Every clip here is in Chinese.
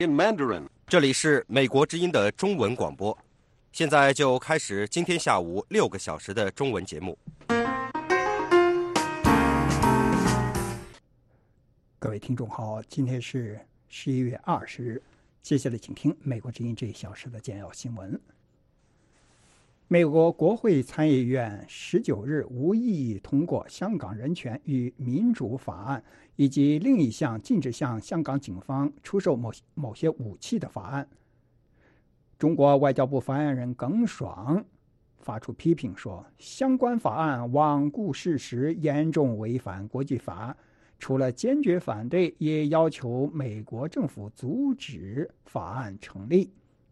In Mandarin， 这里是美国之音的中文广播，现在就开始今天下午6个小时的中文节目。 各位听众好，今天是11月20日，接下来请听美国之音这1小时的简要新闻。美国国会参议院19日无异议通过香港人权与民主法案，以及另一项禁止向香港警方出售某些武器的法案。中国外交部发言人耿爽发出批评说，相关法案罔顾事实，严重违反国际法，除了坚决反对，也要求美国政府阻止法案成立。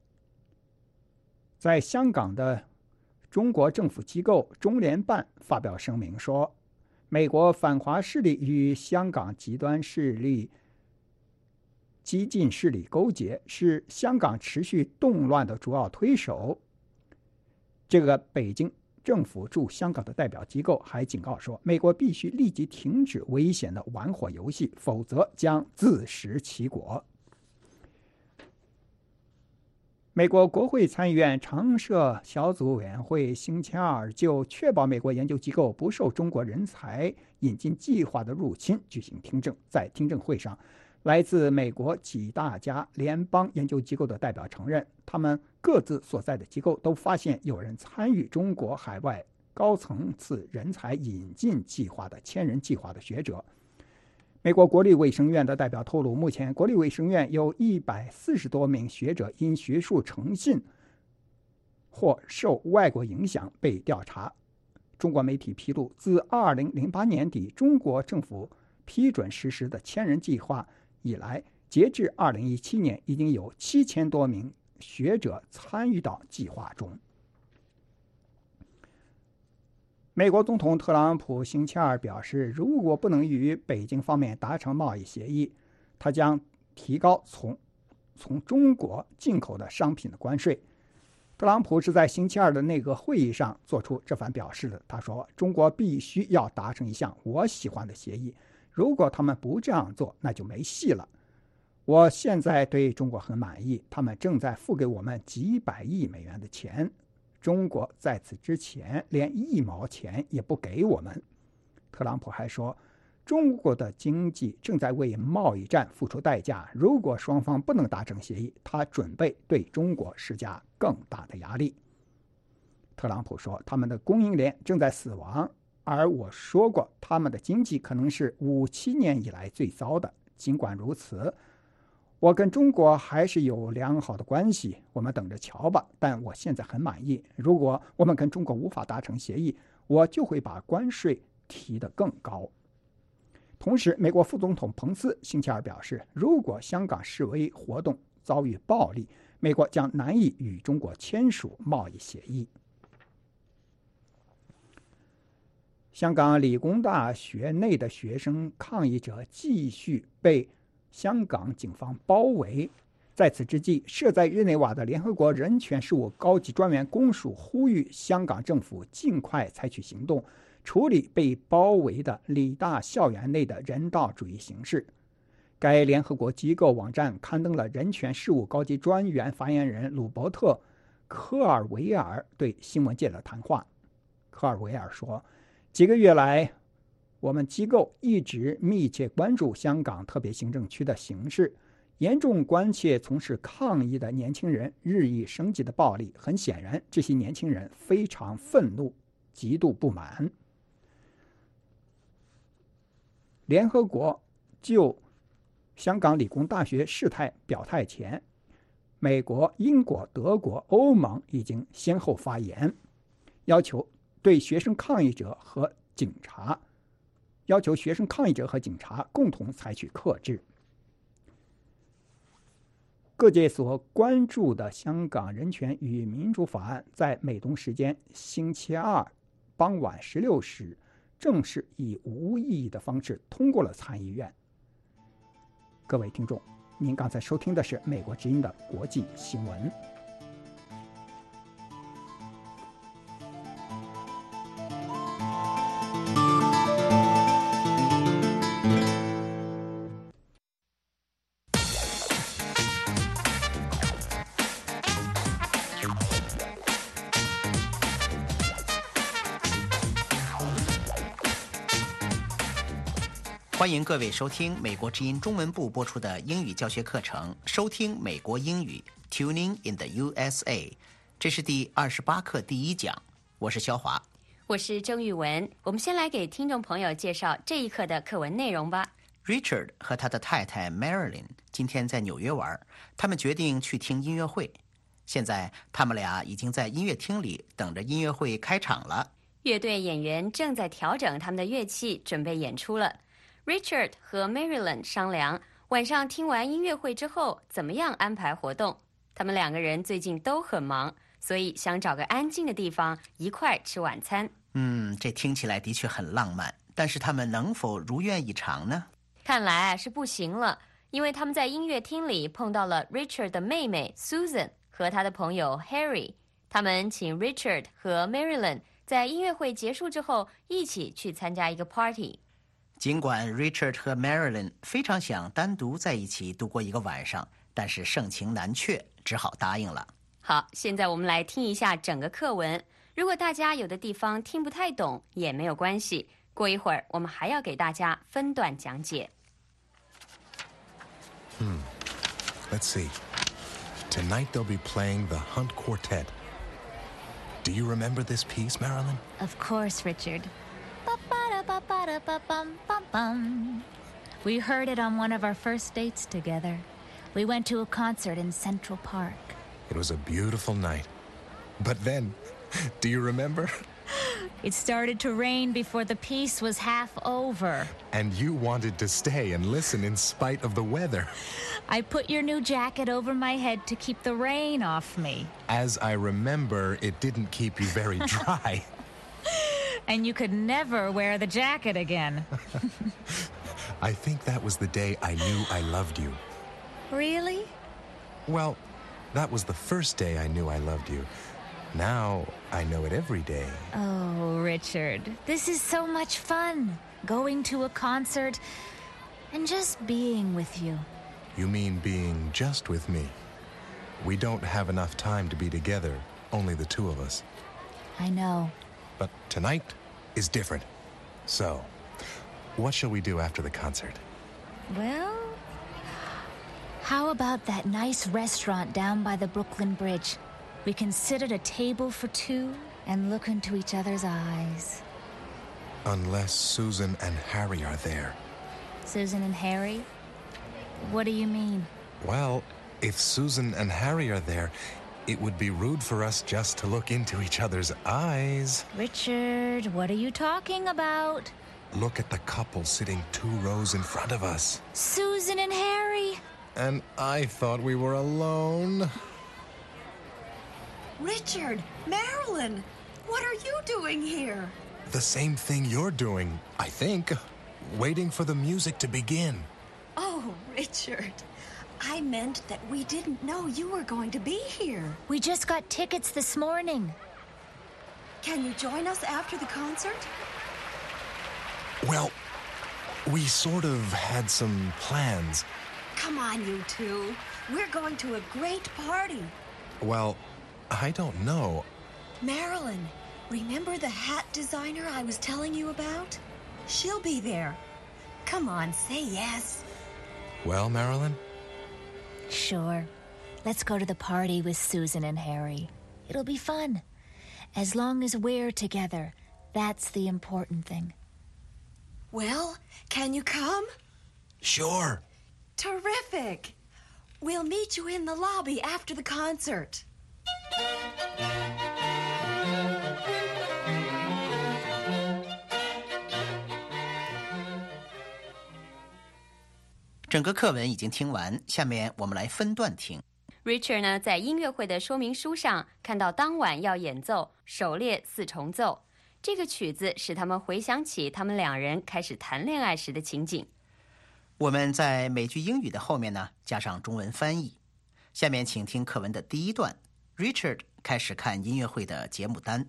在香港的中国政府机构中联办发表声明说，美国反华势力与香港极端势力、激进势力勾结，是香港持续动乱的主要推手。这个北京政府驻香港的代表机构还警告说，美国必须立即停止危险的玩火游戏，否则将自食其果。美国国会参议院常设小组委员会星期二就确保美国研究机构不受中国人才引进计划的入侵举行听证。在听证会上，来自美国几大家联邦研究机构的代表承认，他们各自所在的机构都发现有人参与中国海外高层次人才引进计划的千人计划的学者。美国国立卫生院的代表透露，目前国立卫生院有140多名学者因学术诚信或受外国影响被调查。中国媒体披露，自2008年底中国政府批准实施的千人计划以来，截至2017年，已经有7000多名学者参与到计划中。美国总统特朗普星期二表示，如果不能与北京方面达成贸易协议，他将提高从中国进口的商品的关税。特朗普是在星期二的内阁会议上做出这番表示的。他说，中国必须要达成一项我喜欢的协议，如果他们不这样做，那就没戏了。我现在对中国很满意，他们正在付给我们几百亿美元的钱，中国在此之前连1毛钱也不给我们。特朗普还说，中国的经济正在为贸易战付出代价，如果双方不能达成协议，他准备对中国施加更大的压力。特朗普说，他们的供应链正在死亡，而我说过，他们的经济可能是57年以来最糟的。尽管如此，我跟中国还是有良好的关系，我们等着瞧吧。但我现在很满意，如果我们跟中国无法达成协议，我就会把关税提得更高。同时，美国副总统彭斯星期二表示，如果香港示威活动遭遇暴力，美国将难以与中国签署贸易协议。香港理工大学内的学生抗议者继续被香港警方包围。在此之际，设在日内瓦的联合国人权事务高级专员公署呼吁香港政府尽快采取行动，处理被包围的理大校园内的人道主义形势。该联合国机构网站刊登了人权事务高级专员发言人鲁伯特·科尔维尔对新闻界的谈话。科尔维尔说，几个月来，我们机构一直密切关注香港特别行政区的形势，严重关切从事抗议的年轻人日益升级的暴力。很显然，这些年轻人非常愤怒，极度不满。联合国就香港理工大学事态表态前，美国、英国、德国、欧盟已经先后发言，要求学生抗议者和警察共同采取克制。各界所关注的香港人权与民主法案在美东时间星期二傍晚16时正式以无异议的方式通过了参议院。各位听众，您刚才收听的是美国之音的国际新闻。 欢迎各位收听美国之音中文部播出的英语教学课程，收听美国英语 Tuning in the USA。 这是第28课第1讲，我是肖华， 我是郑玉文。我们先来给听众朋友介绍这一课的课文内容吧。 Richard 和他的太太 Marilyn 今天在纽约玩，他们决定去听音乐会。现在他们俩已经在音乐厅里等着音乐会开场了。 乐队演员正在调整他们的乐器，准备演出了。Richard 和 Marilyn 商量晚上听完音乐会之后怎么样安排活动。他们2个人最近都很忙，所以想找个安静的地方一块吃晚餐。 这听起来的确很浪漫，但是他们能否如愿以偿呢？ 看来是不行了，因为他们在音乐厅里碰到了 Richard 的妹妹 Susan 和他的朋友 Harry。 他们请 Richard 和 Marilyn 在音乐会结束之后一起去参加一个 party。 尽管 Richard 和 Marilyn 非常想单独在一起度过一个晚上，但是盛情难却，只好答应了。 好，现在我们来听一下整个课文。如果大家有的地方听不太懂也没有关系，过一会儿我们还要给大家分段讲解。 Let's see. Tonight they'll be playing the Hunt Quartet. Do you remember this piece, Marilyn? Of course, Richard. Ba-ba-da-ba-ba-da-ba-bum-bum-bum. We heard it on one of our first dates together. We went to a concert in Central Park. It was a beautiful night. But then, do you remember? It started to rain before the piece was half over. And you wanted to stay and listen in spite of the weather. I put your new jacket over my head to keep the rain off me. As I remember, it didn't keep you very dry. And you could never wear the jacket again. I think that was the day I knew I loved you. Really? Well, that was the first day I knew I loved you. Now, I know it every day. Oh, Richard, this is so much fun. Going to a concert and just being with you. You mean being just with me? We don't have enough time to be together, only the two of us. I know. But tonight is different. So, what shall we do after the concert? Well, how about that nice restaurant down by the Brooklyn Bridge? We can sit at a table for two and look into each other's eyes. Unless Susan and Harry are there. Susan and Harry? What do you mean? Well, if Susan and Harry are there, it would be rude for us just to look into each other's eyes. Richard, what are you talking about? Look at the couple sitting 2 rows in front of us. Susan and Harry. And I thought we were alone. Richard, Marilyn, what are you doing here? The same thing you're doing, I think. Waiting for the music to begin. Oh, Richard, I meant that we didn't know you were going to be here. We just got tickets this morning. Can you join us after the concert? Well, we sort of had some plans. Come on, you two. We're going to a great party. Well, I don't know. Marilyn, remember the hat designer I was telling you about? She'll be there. Come on, say yes. Well, Marilyn? Sure. Let's go to the party with Susan and Harry. It'll be fun. As long as we're together, that's the important thing. Well, can you come? Sure. Terrific. We'll meet you in the lobby after the concert. 整个课文已经听完，下面我们来分段听。 Richard 呢，在音乐会的说明书上看到当晚要演奏狩猎4重奏，这个曲子使他们回想起他们2人开始谈恋爱时的情景。 我们在每句英语的后面呢加上中文翻译。下面请听课文的第1段 ，Richard 开始看音乐会的节目单。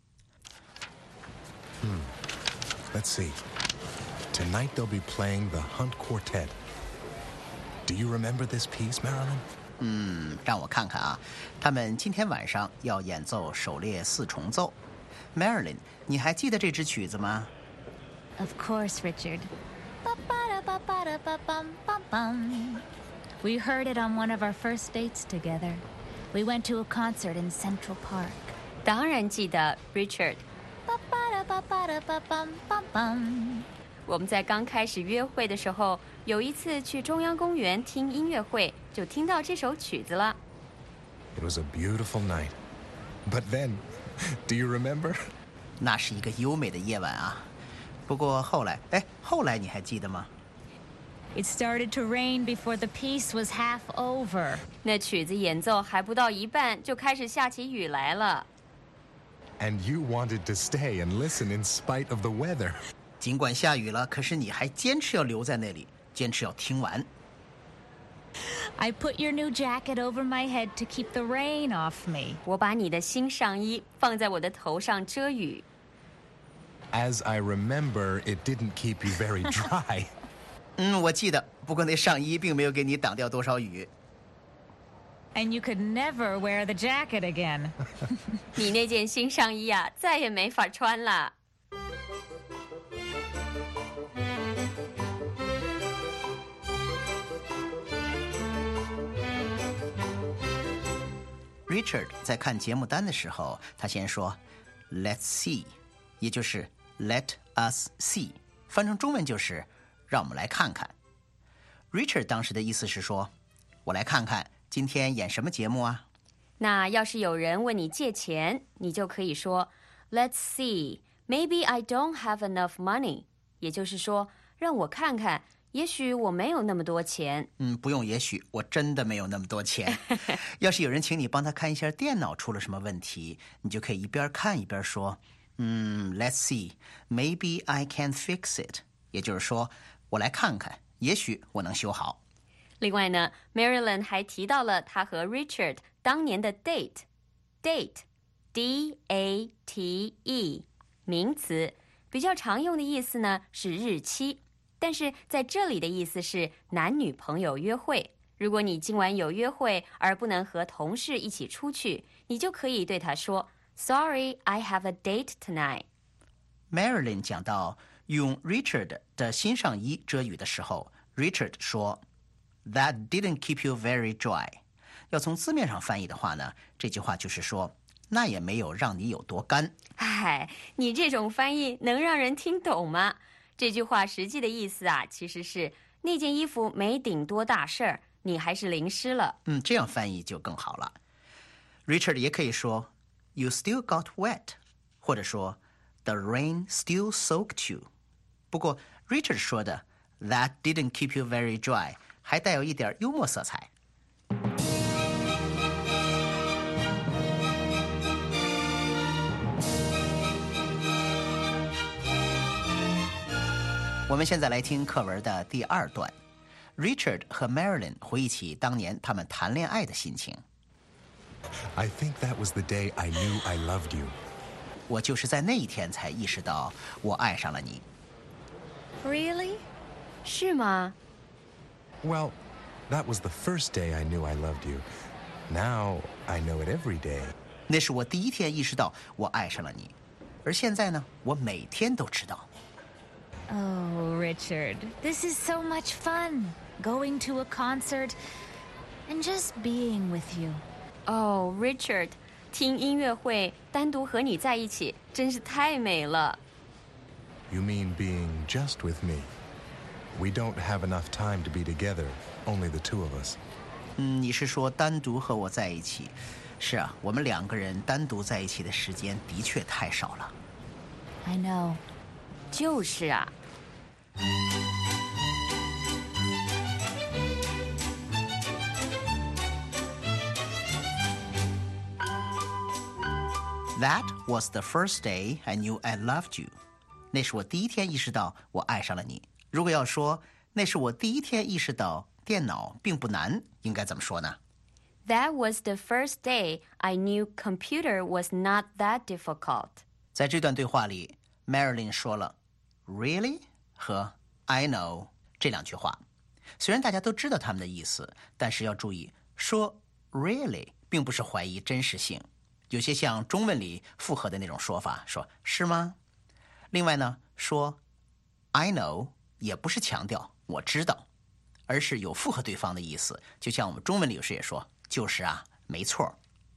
Let's see. Tonight they'll be playing the Hunt Quartet. Do you remember this piece, Marilyn? 让我看看啊，他们今天晚上要演奏狩猎4重奏。Marilyn， 你还记得这支曲子吗？ Of course, Richard. Ba-ba-da-ba-ba-da-ba-bum-bum-bum. We heard it on one of our first dates together. We went to a concert in Central Park. 当然记得 Richard。 Ba-ba-da-ba-ba-da-ba-bum-bum-bum. 我们在刚开始约会的时候，有一次去中央公园听音乐会，就听到这首曲子了。 It was a beautiful night. But then, do you remember? 那是一个优美的夜晚啊。不过后来你还记得吗？ It started to rain before the piece was half over. 那曲子演奏还不到一半，就开始下起雨来了。 And you wanted to stay and listen in spite of the weather. 尽管下雨了，可是你还坚持要留在那里，坚持要听完。 I put your new jacket over my head to keep the rain off me. 我把你的新上衣放在我的头上遮雨。 As I remember, it didn't keep you very dry. 我记得，不过那上衣并没有给你挡掉多少雨。 And you could never wear the jacket again. 你那件新上衣啊，再也没法穿了。 Richard 在看节目单的时候，他先说 "Let's see"， 也就是 "Let us see"， 翻成中文就是让我们来看看。Richard 当时的意思是说，我来看看今天演什么节目啊？ 那要是有人问你借钱，你就可以说 Let's see, maybe I don't have enough money， 也就是说，让我看看，也许我没有那么多钱。 不用也许，我真的没有那么多钱。要是有人请你帮他看一下电脑出了什么问题，你就可以一边看一边说Let's see, maybe I can fix it， 也就是说，我来看看，也许我能修好。 另外呢 Marilyn 还提到了他和 Richard 当年的 date D-A-T-E 名词，比较常用的意思呢是日期，但是在这里的意思是男女朋友约会。如果你今晚有约会而不能和同事一起出去，你就可以对他说 Sorry, I have a date tonight。 Marilyn 讲到用 Richard 的新上衣遮雨的时候， Richard 说That didn't keep you very dry。 要从字面上翻译的话呢，这句话就是说，那也没有让你有多干。 你这种翻译能让人听懂吗？这句话实际的意思啊，其实是那件衣服没顶多大事儿，你还是淋湿了。 这样翻译就更好了。Richard 也可以说 You still got wet， 或者说 The rain still soaked you。 不过 Richard 说的 That didn't keep you very dry还带有一点幽默色彩。我们现在来听课文的第二段。Richard 和 Marilyn 回忆起当年他们谈恋爱的心情。 I think that was the day I knew I loved you. 我就是在那一天才意识到我爱上了你。 Really? 是吗？ Well, that was the first day I knew I loved you. Now I know it every day. 那是我第一天意识到我爱上了你，而现在呢，我每天都知道。 Oh, Richard, this is so much fun. Going to a concert and just being with you. Oh, Richard， 听音乐会单独和你在一起真是太美了。 You mean being just with me? We don't have enough time to be together, only the two of us. 你是说单独和我在一起？是啊，我们两个人单独在一起的时间的确太少了。 I know. 就是啊。 That was the first day I knew I loved you. 那是我第一天意识到我爱上了你。如果要说那是我第一天意识到电脑并不难，应该怎么说呢？ That was the first day I knew computer was not that difficult. 在这段对话里 Marilyn 说了 Really 和 I know 这两句话。虽然大家都知道他们的意思，但是要注意，说 Really 并不是怀疑真实性，有些像中文里复合的那种说法，说是吗？另外呢，说 I know 也不是强调我知道，而是有附和对方的意思。就像我们中文里有时也说，就是啊，没错。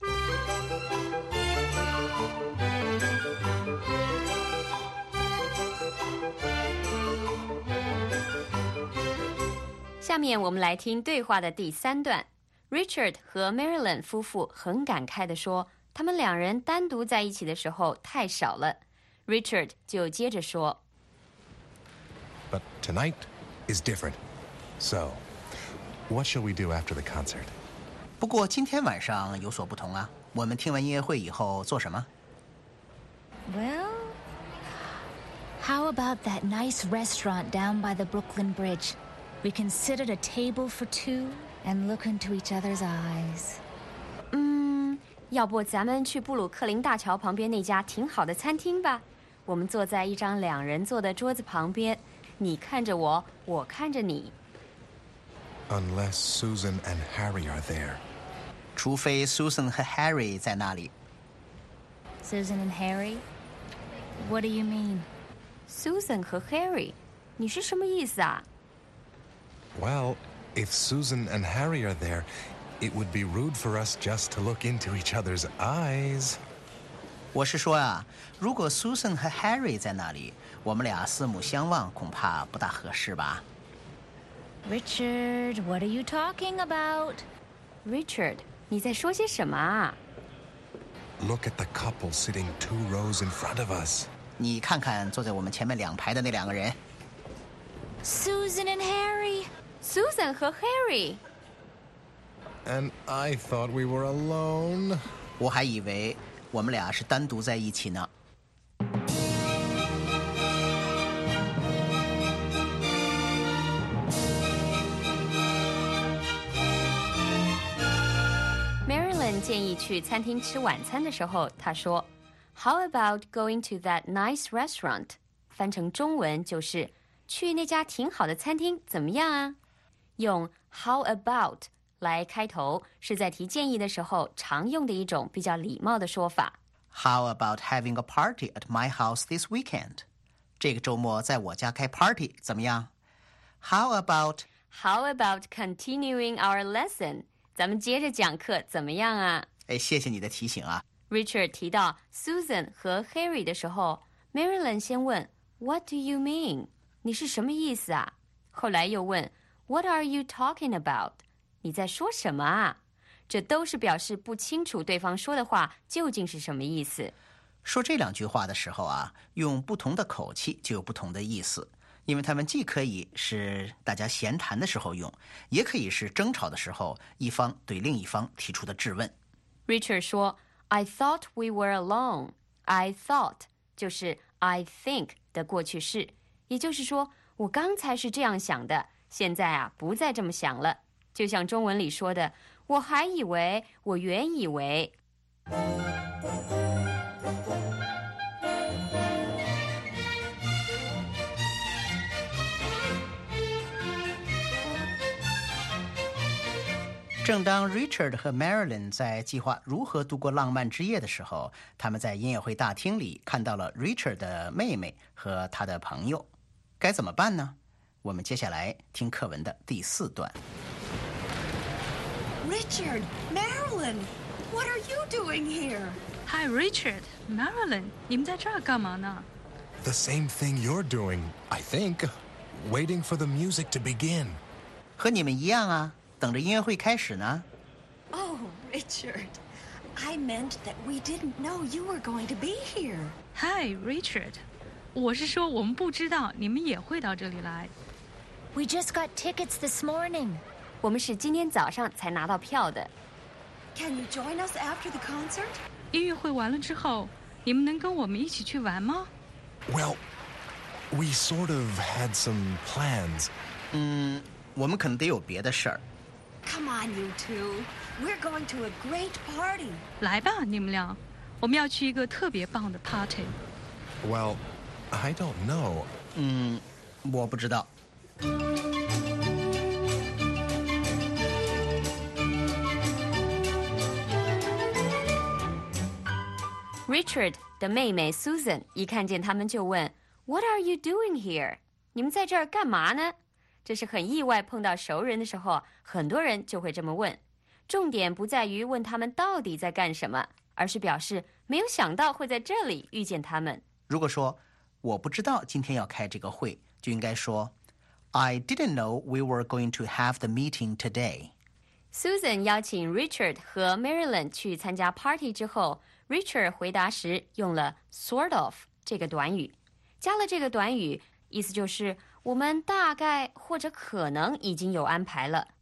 下面我们来听对话的第3段。Richard 和 Marilyn 夫妇很感慨地说，他们两人单独在一起的时候太少了。Richard 就接着说 But tonight is different. So, what shall we do after the concert? 不过今天晚上有所不同啊，我们听完音乐会以后做什么？ Well, how about that nice restaurant down by the Brooklyn Bridge? We can sit at a table for two and look into each other's eyes. 要不咱们去布鲁克林大桥旁边那家挺好的餐厅吧？我们坐在一张2人坐的桌子旁边，你看着我，我看着你。 Unless Susan and Harry are there. 除非 Susan 和 Harry 在那里。 Susan and Harry? What do you mean? Susan 和 Harry， 你是什么意思啊？ Well, if Susan and Harry are there, it would be rude for us just to look into each other's eyes. 我是说啊，如果 Susan 和 Harry 在那里，我们俩四目相望，恐怕不大合适吧。 Richard, what are you talking about? Richard， 你在说些什么啊？ Look at the couple sitting 2 rows in front of us. 你看看坐在我们前面2排的那2个人。 Susan and Harry. Susan 和 Harry。 And I thought we were alone. 我还以为我们俩是单独在一起呢。 Marilyn 建议去餐厅吃晚餐的时候，她说 How about going to that nice restaurant？ 翻成中文就是去那家挺好的餐厅怎么样啊？用 How about 来开头是在提建议的时候常用的一种比较礼貌的说法。 How about having a party at my house this weekend？ 这个周末在我家开 party 怎么样？ How about continuing our lesson？ 咱们接着讲课怎么样啊？ 谢谢你的提醒啊。 Richard 提到 Susan 和 Harry 的时候， Marilyn 先问 What do you mean？ 你是什么意思啊？后来又问 What are you talking about？ 你在说什么啊？这都是表示不清楚对方说的话究竟是什么意思。 说这2句话的时候啊，用不同的口气就有不同的意思，因为它们既可以是大家闲谈的时候用，也可以是争吵的时候一方对另一方提出的质问。 Richard 说 I thought we were alone。 I thought 就是 I think 的过去式，也就是说我刚才是这样想的，现在啊不再这么想了。就像中文里说的，我还以为，我原以为。 正当 Richard 和 Marilyn 在计划如何度过浪漫之夜的时候，他们在音乐会大厅里看到了 Richard 的妹妹和他的朋友。该怎么办呢？我们接下来听课文的第4段。 Richard, Marilyn, what are you doing here? Hi, Richard, Marilyn， 你们在这儿干嘛呢？ The same thing you're doing, I think. Waiting for the music to begin. 和你们一样啊，等着音乐会开始呢。 Oh, Richard, I meant that we didn't know you were going to be here. Hi, Richard， 我是说我们不知道你们也会到这里来。 We just got tickets this morning. 我们是今天早上才拿到票的。 Can you join us after the concert? 音乐会完了之后，你们能跟我们一起去玩吗？ Well, we sort of had some plans. 我们可能得有别的事儿。 Come on, you two. We're going to a great party. 来吧，你们俩，我们要去一个特别棒的 party。 Well, I don't know. 我不知道。 Richard 的妹妹 Susan 一看见他们就问 What are you doing here？ 你们在这儿干嘛呢？这是很意外，碰到熟人的时候，很多人就会这么问。重点不在于问他们到底在干什么，而是表示没有想到会在这里遇见他们。 如果说我不知道今天要开这个会，就应该说 I didn't know we were going to have the meeting today. Susan 邀请 Richard 和 Marilyn 去参加 party 之后， Richard 回答时用了 sort of 这个短语。加了这个短语，意思就是我们大概或者可能已经有安排了。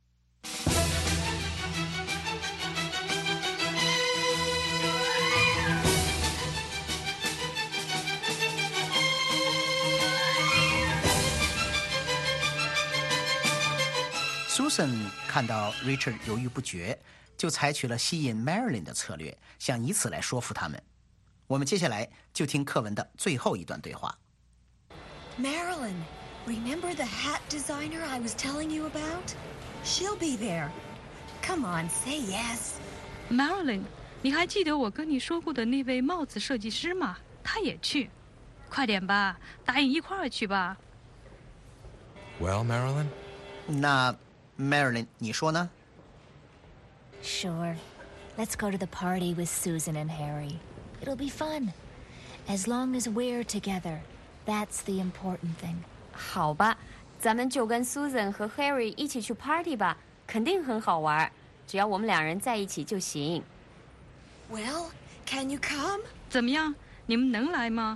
Susan 看到 Richard 犹豫不决，就采取了吸引 Marilyn 的策略，想以此来说服他们。我们接下来就听课文的最后一段对话。 Marilyn, remember the hat designer I was telling you about? She'll be there. Come on, say yes. Marilyn， 你还记得我跟你说过的那位帽子设计师吗？他也去。快点吧，答应一块儿去吧。 Well, Marilyn? 那 Marilyn 你说呢？ Sure. Let's go to the party with Susan and Harry. It'll be fun. As long as we're together, that's the important thing. 好吧，咱们就跟 Susan 和 Harry 一起去 party 吧，肯定很好玩，只要我们两人在一起就行。 Well, can you come? 怎么样？你们能来吗？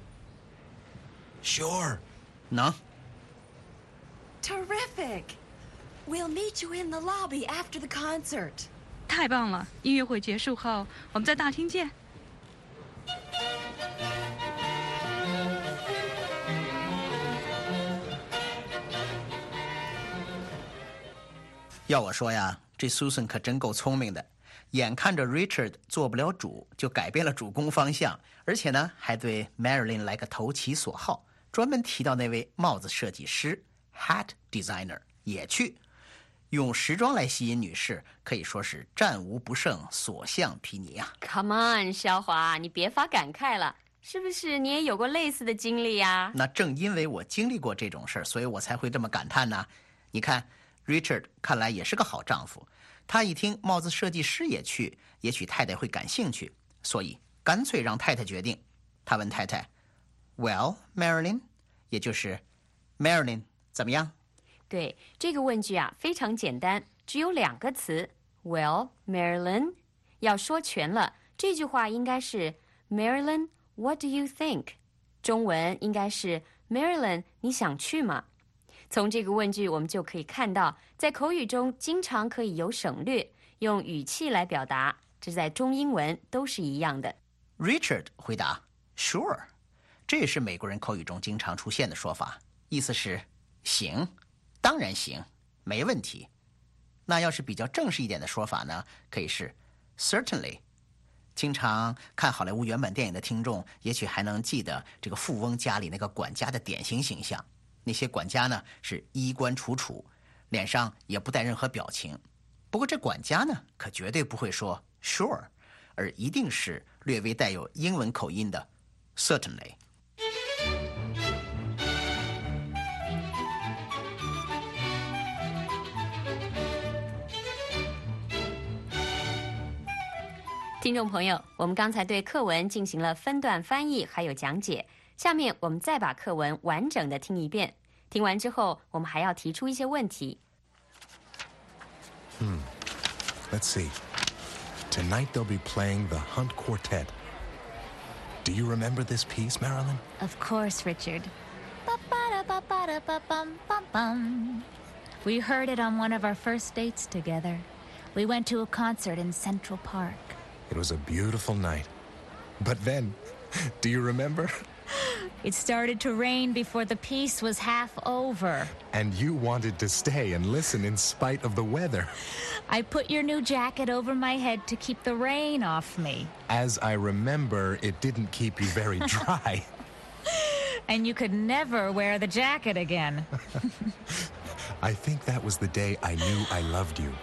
Sure. 能。 Terrific. We'll meet you in the lobby after the concert. 太棒了！音乐会结束后，我们在大厅见。 要我说呀，这 Susan 可真够聪明的，眼看着 Richard 做不了主，就改变了主攻方向，而且呢，还对 Marilyn 来个投其所好，专门提到那位帽子设计师 hat designer 也去。用时装来吸引女士，可以说是战无不胜，所向披靡啊 Come on， 肖华，你别发感慨了，是不是你也有过类似的经历呀？ 那正因为我经历过这种事儿，所以我才会这么感叹呢。你看 Richard 看来也是个好丈夫，他一听帽子设计师也去，也许太太会感兴趣，所以干脆让太太决定。他问太太 Well, Marilyn， 也就是 Marilyn 怎么样？ 对，这个问句啊非常简单，只有2个词 Well, Marilyn。 要说全了，这句话应该是 Marilyn, what do you think？ 中文应该是 Marilyn， 你想去吗？从这个问句我们就可以看到，在口语中经常可以有省略，用语气来表达，这在中英文都是一样的。 Richard 回答 Sure， 这也是美国人口语中经常出现的说法，意思是行，当然行，没问题。那要是比较正式一点的说法呢，可以是 Certainly。 经常看好莱坞原版电影的听众也许还能记得这个富翁家里那个管家的典型形象，那些管家呢是衣冠楚楚，脸上也不带任何表情。不过这管家呢可绝对不会说 Sure， 而一定是略微带有英文口音的 Certainly。 听众朋友，我们刚才对课文进行了分段翻译还有讲解，下面我们再把课文完整的听一遍。听完之后，我们还要提出一些问题。 Let's see. Tonight they'll be playing the Hunt Quartet. Do you remember this piece, Marilyn? Of course, Richard. Ba-ba-da-ba-ba-da-ba-bum-bum-bum. We heard it on one of our first dates together. We went to a concert in Central Park. It was a beautiful night. But then, do you remember? It started to rain before the piece was half over. And you wanted to stay and listen in spite of the weather. I put your new jacket over my head to keep the rain off me. As I remember, it didn't keep you very dry. And you could never wear the jacket again. I think that was the day I knew I loved you.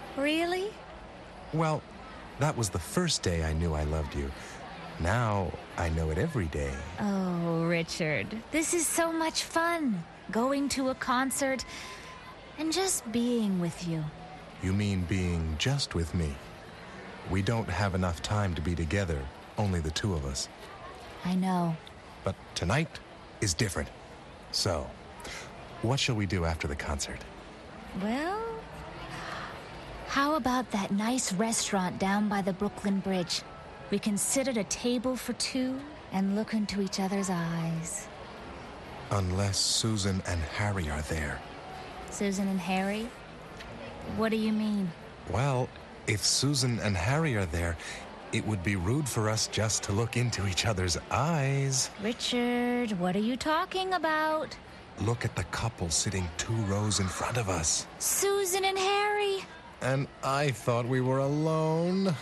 Really? Well, that was the first day I knew I loved you. Now, I know it every day. Oh, Richard, this is so much fun. Going to a concert and just being with you. You mean being just with me? We don't have enough time to be together, only the two of us. I know. But tonight is different. So, what shall we do after the concert? Well, how about that nice restaurant down by the Brooklyn Bridge? We can sit at a table for two and look into each other's eyes. Unless Susan and Harry are there. Susan and Harry? What do you mean? Well, if Susan and Harry are there, it would be rude for us just to look into each other's eyes. Richard, what are you talking about? Look at the couple sitting 2 rows in front of us. Susan and Harry. And I thought we were alone.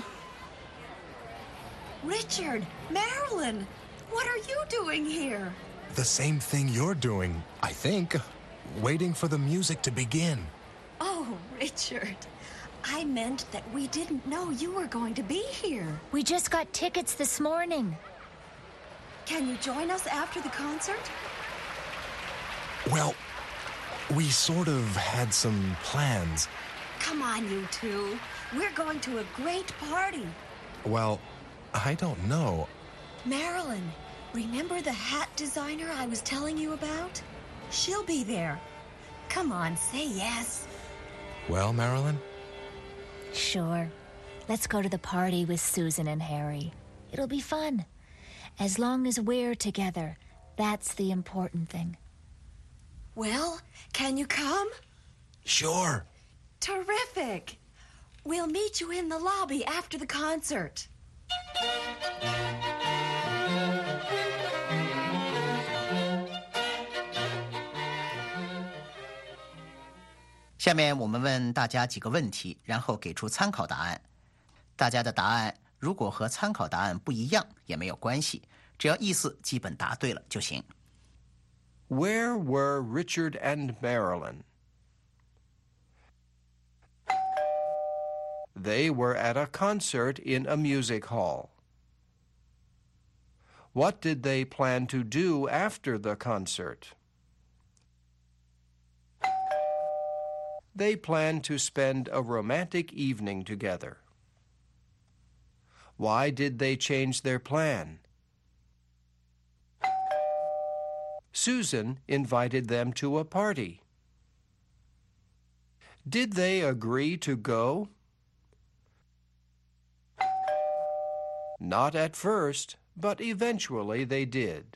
Richard, Marilyn, what are you doing here? The same thing you're doing, I think. Waiting for the music to begin. Oh, Richard, I meant that we didn't know you were going to be here. We just got tickets this morning. Can you join us after the concert? Well, we sort of had some plans. Come on, you two. We're going to a great party. Well, I don't know. Marilyn, remember the hat designer I was telling you about? She'll be there. Come on, say yes. Well, Marilyn? Sure. Let's go to the party with Susan and Harry. It'll be fun. As long as we're together, that's the important thing. Well, can you come? Sure. Terrific. We'll meet you in the lobby after the concert. 下面我们问大家几个问题，然后给出参考答案。大家的答案如果和参考答案不一样也没有关系，只要意思基本答对了就行。 Where were Richard and Marilyn? They were at a concert in a music hall. What did they plan to do after the concert? They planned to spend a romantic evening together. Why did they change their plan? Susan invited them to a party. Did they agree to go? Not at first, but eventually they did.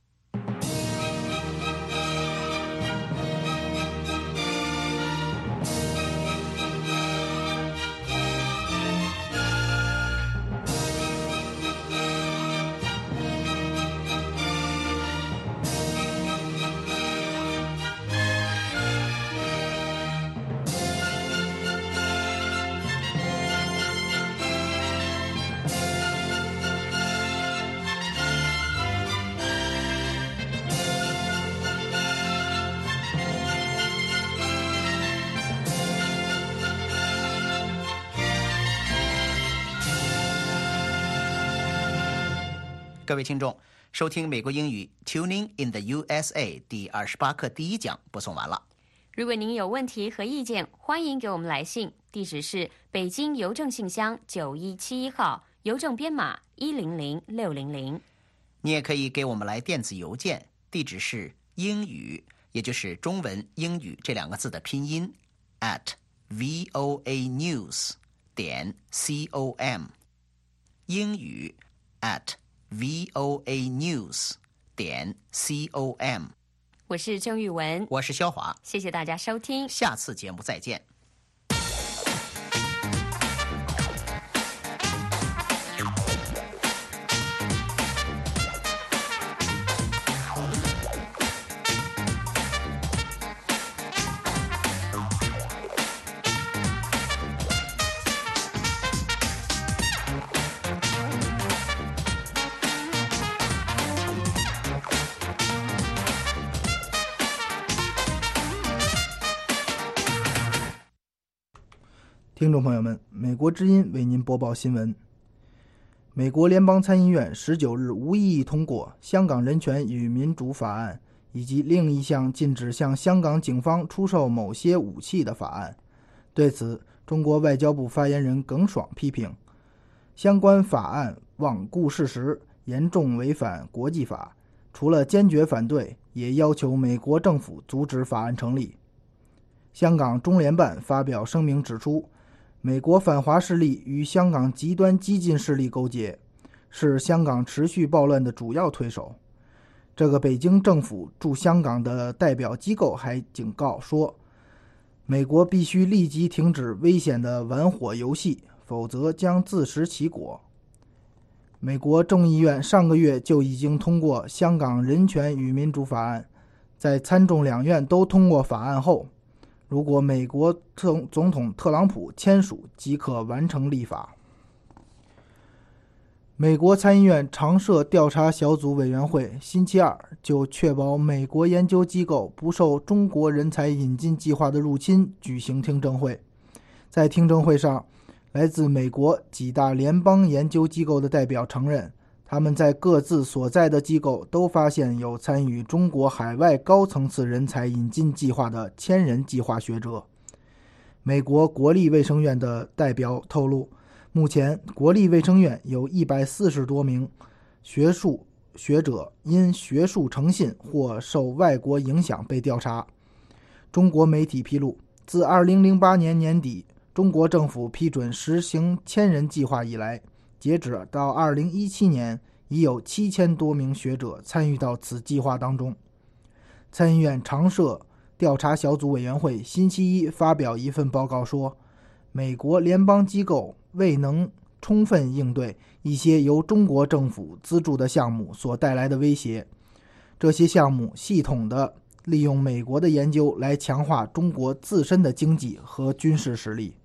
各位听众，收听美国英语 Tuning in the USA 第28课第1讲播送完了。 如果您有问题和意见，欢迎给我们来信，地址是北京邮政信箱9171号，邮政编码100600。 你也可以给我们来电子邮件，地址是英语，也就是中文英语这2个字的拼音 @voanews.com， 英语 @voanews.com。 我是郑玉文， 我是肖华， 谢谢大家收听， 下次节目再见。 听众朋友们，美国之音为您播报新闻。 美国联邦参议院19日无异议通过《香港人权与民主法案》以及另一项禁止向香港警方出售某些武器的法案。对此，中国外交部发言人耿爽批评，相关法案罔顾事实，严重违反国际法，除了坚决反对，也要求美国政府阻止法案成立。香港中联办发表声明指出，美国反华势力与香港极端激进势力勾结，是香港持续暴乱的主要推手。这个北京政府驻香港的代表机构还警告说，美国必须立即停止危险的玩火游戏，否则将自食其果。美国众议院上个月就已经通过《香港人权与民主法案》，在参众两院都通过法案后，如果美国总统特朗普签署，即可完成立法。美国参议院常设调查小组委员会星期二就确保美国研究机构不受中国人才引进计划的入侵举行听证会。在听证会上，来自美国几大联邦研究机构的代表承认，他们在各自所在的机构都发现有参与中国海外高层次人才引进计划的千人计划学者。美国国立卫生院的代表透露，目前国立卫生院有140多名学者因学术诚信或受外国影响被调查。中国媒体披露，自2008年年底中国政府批准实行千人计划以来，截止到2017年，已有7000多名学者参与到此计划当中。参议院常设调查小组委员会星期一发表一份报告说，美国联邦机构未能充分应对一些由中国政府资助的项目所带来的威胁。这些项目系统地利用美国的研究来强化中国自身的经济和军事实力。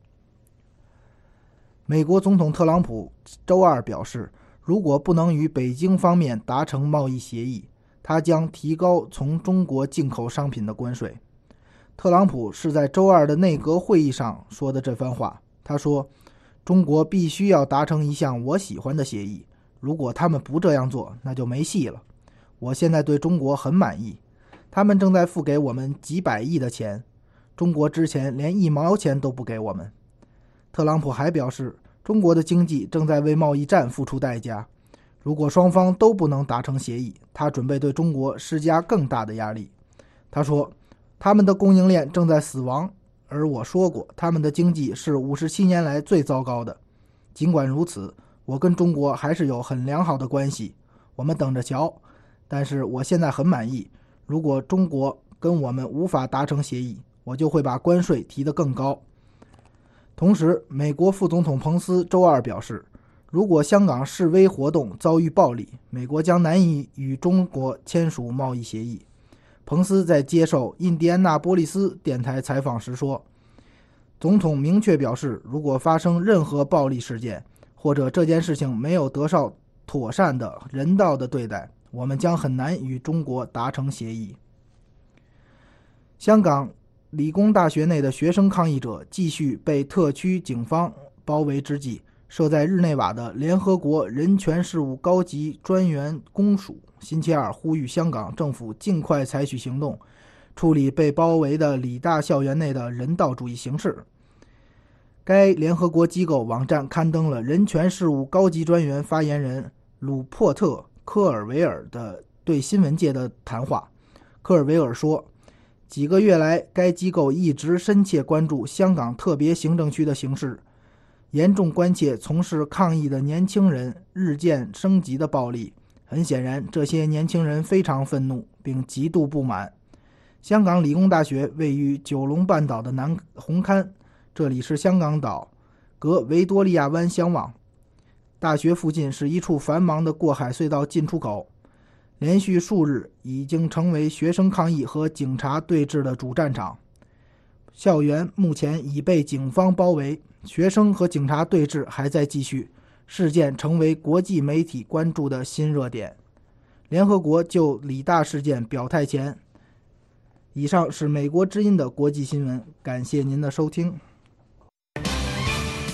美国总统特朗普周二表示，如果不能与北京方面达成贸易协议，他将提高从中国进口商品的关税。特朗普是在周二的内阁会议上说的这番话。他说，中国必须要达成一项我喜欢的协议，如果他们不这样做，那就没戏了。我现在对中国很满意，他们正在付给我们几百亿的钱，中国之前连1毛钱都不给我们。特朗普还表示，中国的经济正在为贸易战付出代价，如果双方都不能达成协议，他准备对中国施加更大的压力。他说，他们的供应链正在死亡，而我说过，他们的经济是57年来最糟糕的。尽管如此，我跟中国还是有很良好的关系，我们等着瞧。但是我现在很满意，如果中国跟我们无法达成协议，我就会把关税提得更高。同时，美国副总统彭斯周二表示，如果香港示威活动遭遇暴力，美国将难以与中国签署贸易协议。彭斯在接受印第安纳波利斯电台采访时说，总统明确表示，如果发生任何暴力事件，或者这件事情没有得到妥善的人道的对待，我们将很难与中国达成协议。香港理工大学内的学生抗议者继续被特区警方包围之际，设在日内瓦的联合国人权事务高级专员公署星期二呼吁香港政府尽快采取行动，处理被包围的理大校园内的人道主义形势。该联合国机构网站刊登了人权事务高级专员发言人鲁珀特·科尔维尔的对新闻界的谈话。科尔维尔说，几个月来，该机构一直深切关注香港特别行政区的形势，严重关切从事抗议的年轻人日渐升级的暴力。很显然，这些年轻人非常愤怒并极度不满。香港理工大学位于九龙半岛的南红磡，这里是香港岛，隔维多利亚湾相望。大学附近是一处繁忙的过海隧道进出口，连续数日已经成为学生抗议和警察对峙的主战场。校园目前已被警方包围，学生和警察对峙还在继续，事件成为国际媒体关注的新热点。联合国就理大事件表态前。以上是美国之音的国际新闻，感谢您的收听。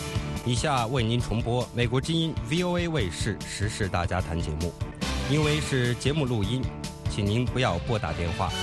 以下为您重播美国之音 VOA 卫视时事大家谈节目，因为是节目录音，请您不要拨打电话。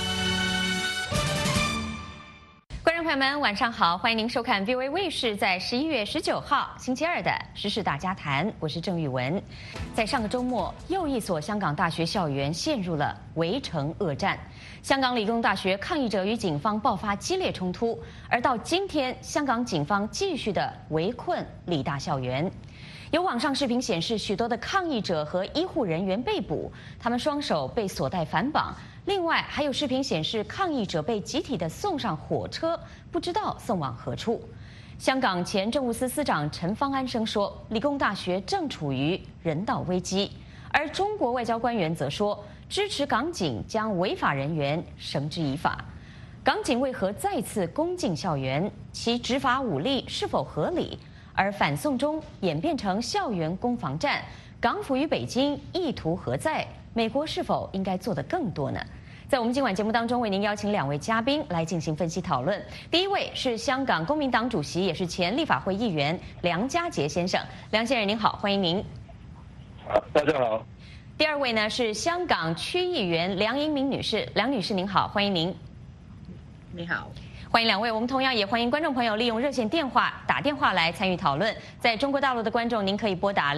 观众朋友们，晚上好，欢迎您收看 VOA 卫视在11月19号星期二的时事大家谈，我是郑玉文。在上个周末，又一所香港大学校园陷入了围城恶战。香港理工大学抗议者与警方爆发激烈冲突，而到今天，香港警方继续的围困理大校园。有网上视频显示，许多的抗议者和医护人员被捕，他们双手被锁带反绑。另外，还有视频显示，抗议者被集体的送上火车，不知道送往何处。香港前政务司司长陈方安生说，理工大学正处于人道危机，而中国外交官员则说，支持港警将违法人员绳之以法。港警为何再次攻进校园？其执法武力是否合理？而反送中演变成校园攻防战，港府与北京意图何在？美国是否应该做得更多呢？在我们今晚节目当中，为您邀请2位嘉宾来进行分析讨论。第一位是香港公民党主席，也是前立法会议员梁家杰先生。梁先生您好，欢迎您。 大家好。 第二位呢是香港区议员梁英明女士，梁女士您好，欢迎您。 你好。 欢迎2位，我们同样也欢迎观众朋友利用热线电话打电话来参与讨论。在中国大陆的观众，您可以拨打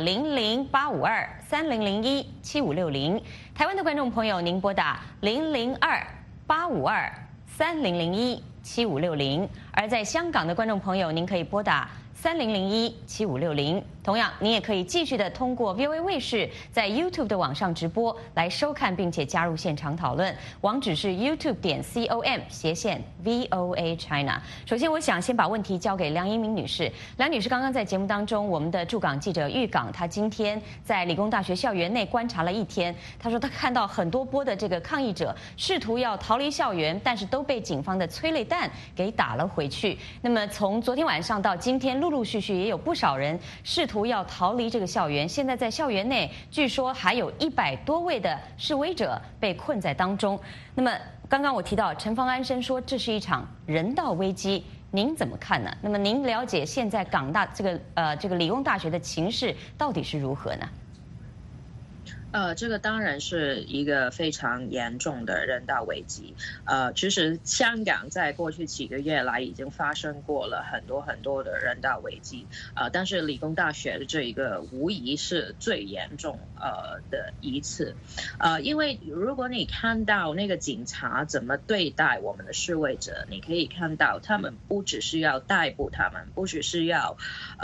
0085230017560；台湾的观众朋友，您拨打002-852-3001-7560；而在香港的观众朋友，您可以拨打3001-7560。同样，您也可以继续的通过 VOA 卫视在 YouTube 的网上直播来收看，并且加入现场讨论。网址是 youtube.com/VOA China。首先，我想先把问题交给梁英明女士。梁女士刚刚在节目当中，我们的驻港记者玉港，她今天在理工大学校园内观察了一天。她说，她看到很多波的这个抗议者试图要逃离校园，但是都被警方的催泪弹给打了回去。那么从昨天晚上到今天，陆陆续续也有不少人试图要逃离这个校园，现在在校园内，据说还有100多位的示威者被困在当中。那么，刚刚我提到陈方安生说这是一场人道危机，您怎么看呢？那么您了解现在港大这个理工大学的情势到底是如何呢？ 这个当然是一个非常严重的人道危机。其实香港在过去几个月来已经发生过了很多的人道危机，但是理工大学的这一个无疑是最严重的一次。因为如果你看到那个警察怎么对待我们的示威者，你可以看到他们不只是要逮捕他们，不只是要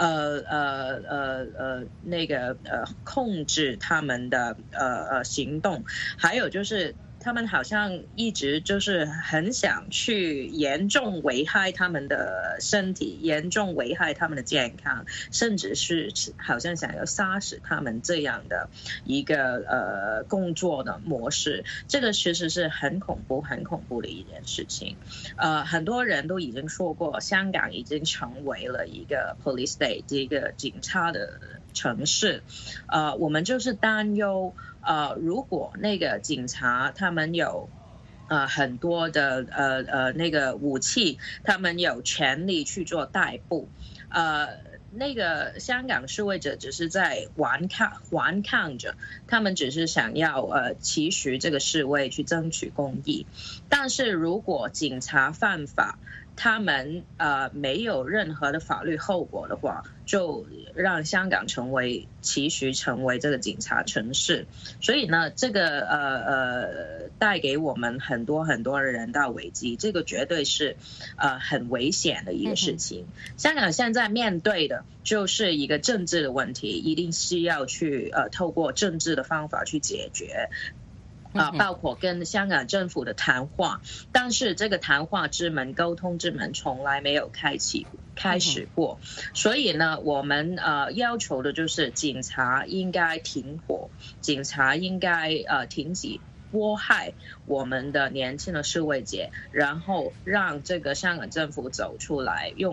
控制他们的行动，还有就是他们好像一直就是很想去严重危害他们的身体，严重危害他们的健康，甚至是好像想要杀死他们这样的一个工作的模式。这个其实是很恐怖的一件事情。很多人都已经说过，香港已经成为了一个 police state， 一个警察的城市。我们就是担忧，如果那个警察他们有很多的那个武器，他们有权利去做逮捕，那个香港示威者只是在顽抗着，他们只是想要期许这个示威去争取公义。但是如果警察犯法，他们没有任何的法律后果的话，就让香港期许成为这个警察城市。所以呢，这个带给我们很多的人道危机，这个绝对是很危险的一个事情。香港现在面对的就是一个政治的问题，一定需要去透过政治的方法去解决。包括跟香港政府的谈话，但是这个谈话之门、沟通之门从来没有开始过。所以呢，我们要求的就是警察应该停火，警察应该停止迫害我们的年轻的示威者，然后让这个香港政府走出来，用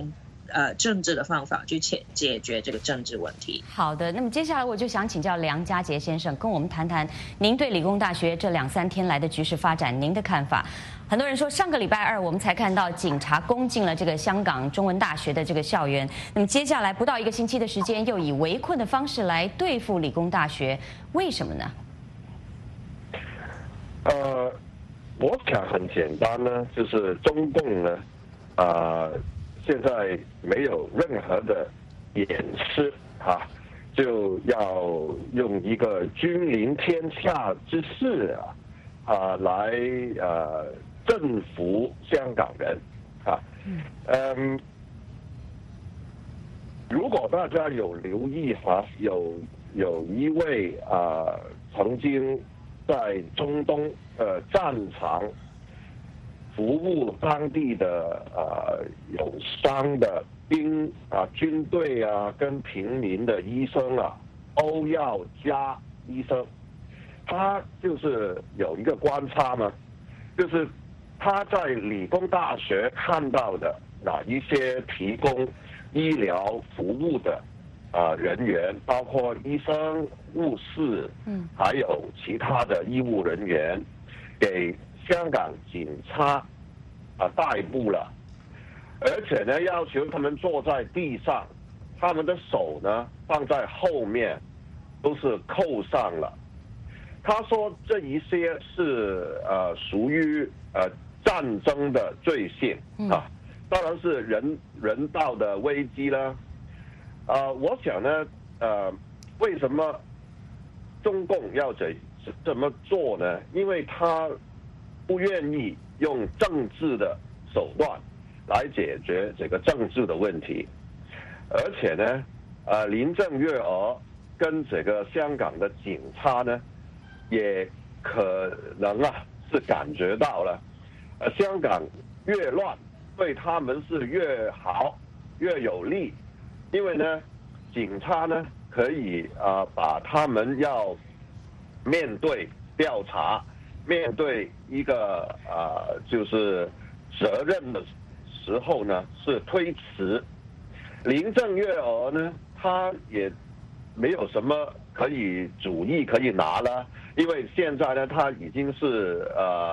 政治的方法去解决这个政治问题。 好的，那么接下来我就想请教梁家杰先生，跟我们谈谈您对理工大学这2-3天来的局势发展您的看法。很多人说，上个礼拜2我们才看到警察攻进了这个香港中文大学的这个校园，那么接下来不到1个星期的时间，又以围困的方式来对付理工大学，为什么呢？ 我想很简单呢，就是中共呢，现在没有任何的掩饰就要用一个君临天下之势来征服香港人如果大家有留意有一位曾经在中东战场服务当地的有伤的军队跟平民的医生欧耀嘉医生，他就是有一个观察嘛，就是他在理工大学看到的一些提供医疗服务的人员，包括医生、护士，还有其他的医务人员，给香港警察逮捕了，而且呢要求他们坐在地上，他们的手呢放在后面，都是扣上了。他说这一些是属于战争的罪行当然是人道的危机了。我想呢为什么中共要这么做呢？因为他不愿意用政治的手段来解决这个政治的问题，而且呢林郑月娥跟这个香港的警察呢也可能是感觉到了香港越乱对他们是越好越有利，因为呢警察呢可以把他们要面对调查，面对一个就是责任的时候呢是推迟。林郑月娥呢她也没有什么主意可以拿了，因为现在呢她已经是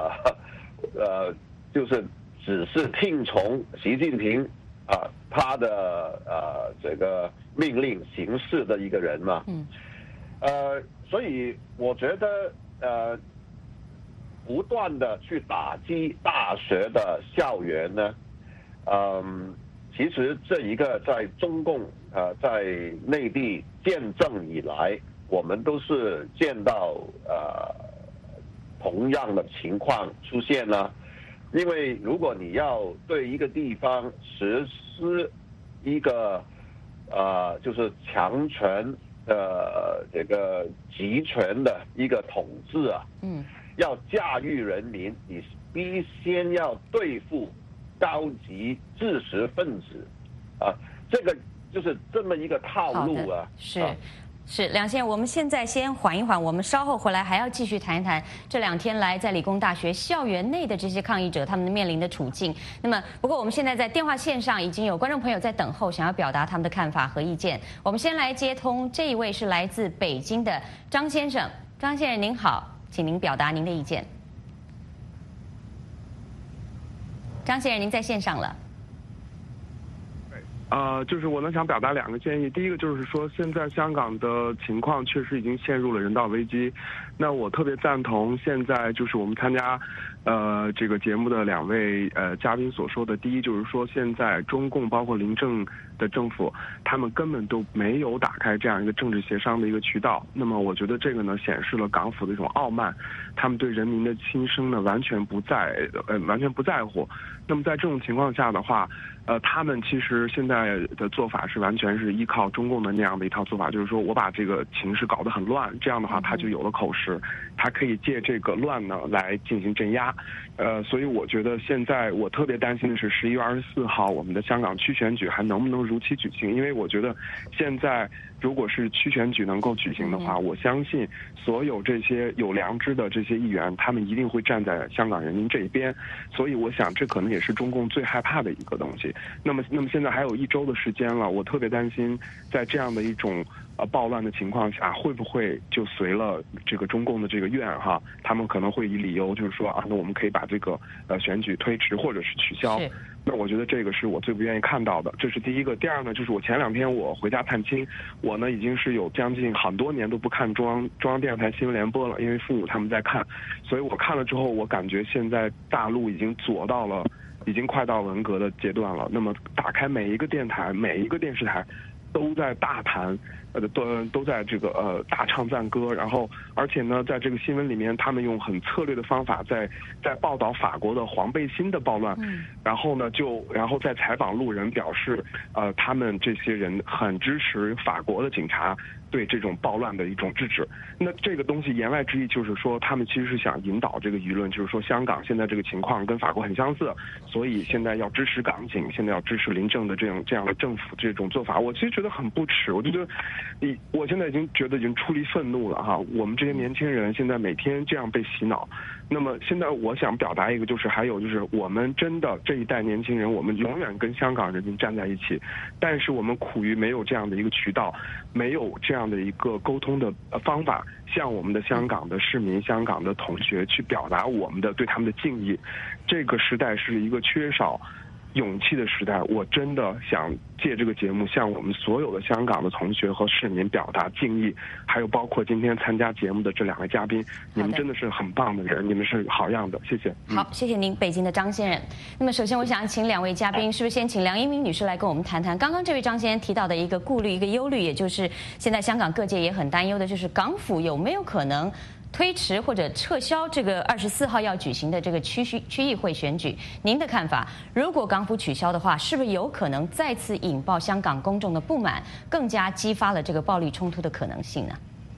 就是只是听从习近平他的这个命令行事的一个人嘛。所以我觉得不断的去打击大学的校园呢其实这一个在中共在内地建政以来，我们都是见到同样的情况出现了。因为如果你要对一个地方实施一个就是强权这个集权的一个统治要驾驭人民，你必先要对付高级知识分子这个就是这么一个套路是梁先生，我们现在先缓一缓，我们稍后回来还要继续谈一谈这2天来在理工大学校园内的这些抗议者他们面临的处境。那么不过我们现在在电话线上已经有观众朋友在等候，想要表达他们的看法和意见。我们先来接通这一位是来自北京的张先生。张先生您好，请您表达您的意见。张先生您在线上了。 就是我想表达2个建议。第一个就是说，现在香港的情况确实已经陷入了人道危机。那我特别赞同现在就是我们参加这个节目的2位嘉宾所说的。第一就是说，现在中共包括林郑的政府，他们根本都没有打开这样一个政治协商的一个渠道。那么我觉得这个呢显示了港府的一种傲慢，他们对人民的心声呢完全不在乎。那么在这种情况下的话，他们其实现在的做法是完全是依靠中共的那样的一套做法，就是说我把这个情势搞得很乱，这样的话他就有了口实，他可以借这个乱呢来进行镇压。 所以我觉得现在我特别担心的是11月24号我们的香港区选举还能不能如期举行，因为我觉得现在如果是区选举能够举行的话，我相信所有这些有良知的这些议员，他们一定会站在香港人民这一边，所以我想这可能也是中共最害怕的一个东西。那么现在还有1周的时间了，我特别担心在这样的一种暴乱的情况下，会不会就随了这个中共的这个愿哈，他们可能会以理由就是说那我们可以把这个选举推迟或者是取消。那我觉得这个是我最不愿意看到的，这是第一个。第二呢，就是我前2天我回家探亲，我呢已经是有将近很多年都不看中央电视台新闻联播了，因为父母他们在看，所以我看了之后，我感觉现在大陆已经已经快到文革的阶段了。那么打开每一个电台，每一个电视台都在大谈，都在这个大唱赞歌，然后而且呢，在这个新闻里面，他们用很策略的方法在报道法国的黄背心的暴乱，然后在采访路人表示，他们这些人很支持法国的警察对这种暴乱的一种制止。那这个东西言外之意就是说，他们其实是想引导这个舆论，就是说香港现在这个情况跟法国很相似，所以现在要支持港警，现在要支持林郑的这样的政府这种做法。我其实觉得很不耻，我觉得我现在已经觉得已经出离愤怒了哈。我们这些年轻人现在每天这样被洗脑，那么现在我想表达一个，就是还有就是我们真的这一代年轻人，我们永远跟香港人民站在一起，但是我们苦于没有这样的一个渠道，没有这样的一个沟通的方法，向我们的香港的市民、香港的同学去表达我们的对他们的敬意。这个时代是一个缺少勇气的时代，我真的想借这个节目向我们所有的香港的同学和市民表达敬意，还有包括今天参加节目的这2位嘉宾，你们真的是很棒的人，你们是好样的，谢谢。 好，谢谢您，北京的张先生。那么首先我想请2位嘉宾，是不是先请梁一鸣女士来跟我们谈谈刚刚这位张先生提到的一个顾虑、一个忧虑，也就是现在香港各界也很担忧的，就是港府有没有可能推迟或者撤销这个24号要举行的这个区议会选举？您的看法？如果港府取消的话，是不是有可能再次引爆香港公众的不满，更加激发了这个暴力冲突的可能性呢？